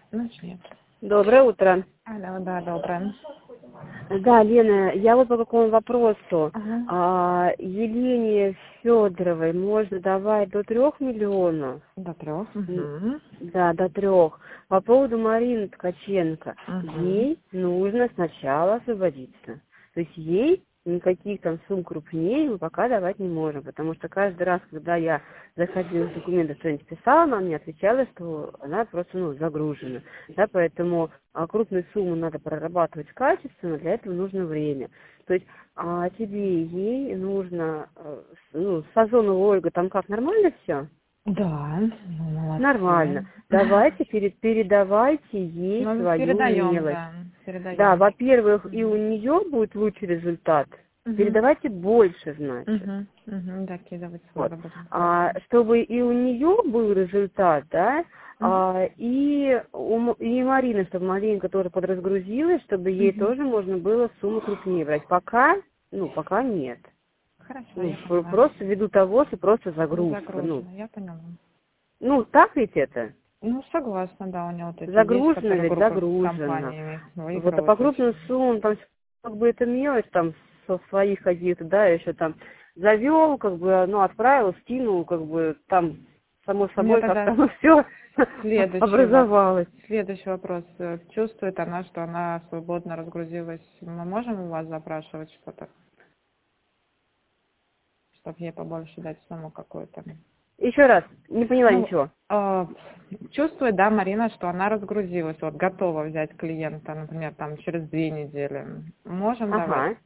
Значит, нет. Доброе утро. Алло, да, доброе. Да, Лена, я вот по какому вопросу. Ага. Елене Федоровой можно давать до 3 миллионов? До 3. Да, до 3. По поводу Марины Ткаченко. Угу. Ей нужно сначала освободиться. То есть ей никаких там сумм крупнее мы пока давать не можем. Потому что каждый раз, когда я заходила в документы, что-нибудь писала, она мне отвечала, что она просто загружена. Да, поэтому крупную сумму надо прорабатывать качественно, для этого нужно время. То есть тебе и ей нужно, Сазонова Ольга, там как, нормально все? Да, ну Нормально. молодцы. Давайте передавайте ей Ну, свою передаем, мелочь. да, Да, передаем. во-первых, и у Угу. нее будет лучший результат. Угу. Передавайте больше, значит. Угу. Угу. Да, кидывать Вот. свой будем, хорошо. Чтобы и у нее был результат, да, Угу. и Марина, чтобы Маринка тоже подразгрузилась, чтобы ей Угу. тоже можно было сумму крупнее брать. Пока нет. Хорошо, я поняла. Просто ввиду того, что просто загрузка. Загружено, я поняла. Так ведь это? Ну, согласна, да, у него вот эти есть, Загружено которые ведь, группы с загружено. компаниями Вот, а по выигрывают крупным очень. суммам, там, как бы это мелочь, там, со своих каких-то, да, еще там, завел, отправил, скинул, там, само У меня собой, тогда как-то все следующий образовалось. Следующий вопрос. Чувствует она, что она свободно разгрузилась? Мы можем у вас запрашивать что-то, чтобы ей побольше дать сумму какую-то? Еще раз, не поняла Ну, ничего. чувствует, да, Марина, что она разгрузилась, вот готова взять клиента, например, там через 2 недели. Можем давать? Ага.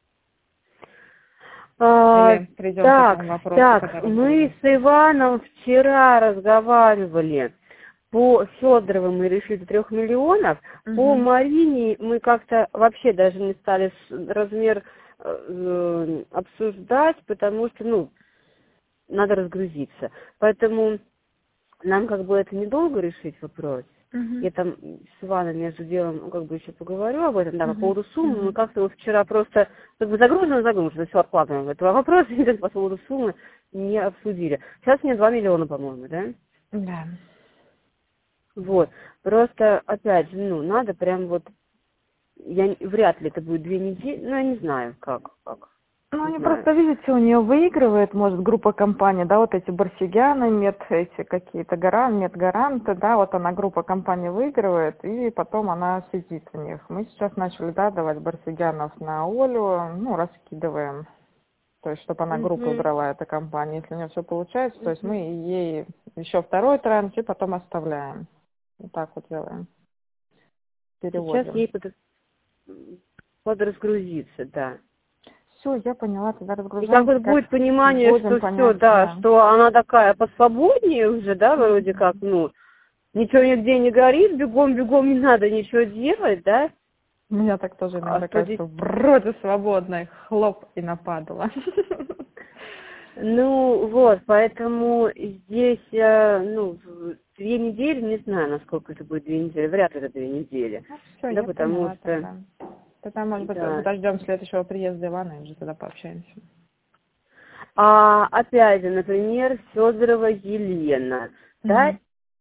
Или придем к этому вопросу, когда Мы разгрузим? с Иваном вчера разговаривали. По Федоровой мы решили до 3 миллионов, по Угу. Марине мы как-то вообще даже не стали размер обсуждать, потому что, надо разгрузиться. Поэтому нам это недолго решить вопрос. Угу. Я там с Иваном между делом еще поговорю об этом, да, по Угу. поводу суммы. Мы Угу. как-то вот вчера просто загружено, все откладываем этого вопроса, никак по поводу суммы не обсудили. Сейчас мне 2 миллиона, по-моему, да? Да. Вот. Просто, опять же, надо прям вряд ли это будет 2 недели, я не знаю, как, Ну, не они знаю. просто, видите, у нее выигрывает, может, группа компаний, да, вот эти Барсигяны, эти какие-то Медгаранты, да, вот она, группа компаний выигрывает, и потом она сидит в них. Мы сейчас начали, да, давать Барсигянов на Олю, раскидываем, то есть, чтобы она группу Угу. брала, эта компания. Если у нее все получается, то есть Угу. мы ей еще второй транш и потом оставляем. Вот так вот делаем, Сейчас переводим. ей подразгрузиться, да. Все, я поняла, тогда И разгружаемся, как будет понимание, будем что все, понять, да, да. что она такая посвободнее уже, да, вроде как, Мгм. ничего нигде не горит, бегом не надо ничего делать, да. У меня так тоже А иногда что здесь? кажется, вроде свободной, хлоп, и нападала. Поэтому здесь, 2 недели, не знаю, насколько это будет 2 недели, вряд ли это 2 недели, Ну, все, да, я потому поняла что, тогда. Тогда, может быть, да. подождем следующего приезда Ивана и уже тогда пообщаемся. Опять же, например, Федорова Елена, да, Мгм.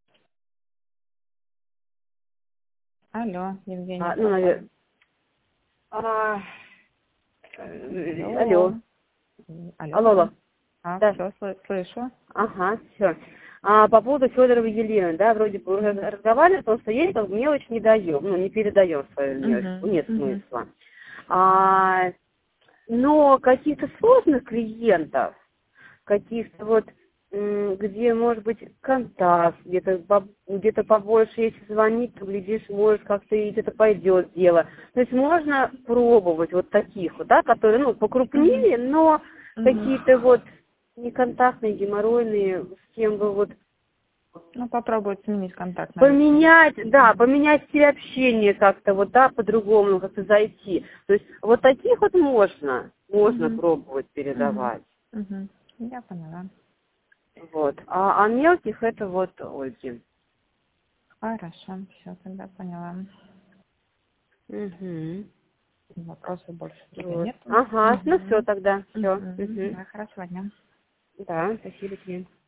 Алло, Евгения наверное, пропали. алло, Алло. Алло, алло, алло. да. Все, слышу. Ага, все. По поводу Федоровой Елены, да, вроде бы уже разговаривали, потому что ей мелочь не даем, не передаем свою мелочь, Угу, нет угу, смысла. Но каких-то сложных клиентов, каких-то где, может быть, контакт, где-то побольше, если звонить, то, глядишь, может, как-то и где-то пойдет дело. То есть можно пробовать таких да, которые, угу, покрупнее, но угу. какие-то неконтактные, геморройные, с кем бы Ну, попробовать сменить контакт, наверное. поменять стиль общения как-то, да, по-другому как-то зайти. То есть таких можно Угу, пробовать угу, передавать. угу. Я поняла. А мелких это Ольги. Хорошо, все, тогда поняла. Угу. Вопросов больше тебе нет. Ага, все Угу. тогда, все. Угу. Угу. Да, хорошего дня. Да, спасибо тебе.